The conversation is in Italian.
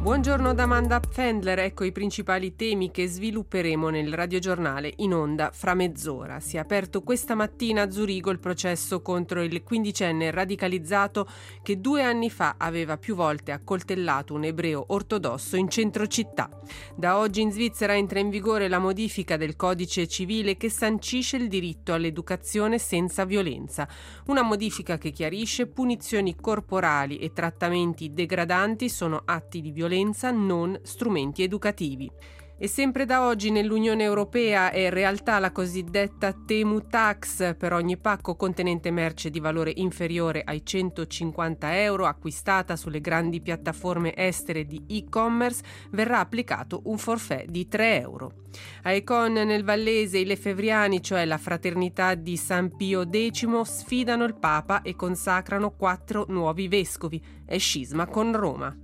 Buongiorno da Amanda Pfändler, ecco i principali temi che svilupperemo nel radiogiornale in onda fra mezz'ora. Si è aperto questa mattina a Zurigo il processo contro il quindicenne radicalizzato che 2 anni fa aveva più volte accoltellato un ebreo ortodosso in centro città. Da oggi in Svizzera entra in vigore la modifica del codice civile che sancisce il diritto all'educazione senza violenza. Una modifica che chiarisce punizioni corporali e trattamenti degradanti sono atti di violenza, non strumenti educativi. E sempre da oggi nell'Unione Europea è in realtà la cosiddetta Temu Tax per ogni pacco contenente merce di valore inferiore ai 150 euro acquistata sulle grandi piattaforme estere di e-commerce verrà applicato un forfait di 3 euro. A Econ nel Vallese i Lefevriani, cioè la fraternità di San Pio X, sfidano il Papa e consacrano 4 nuovi vescovi. È scisma con Roma.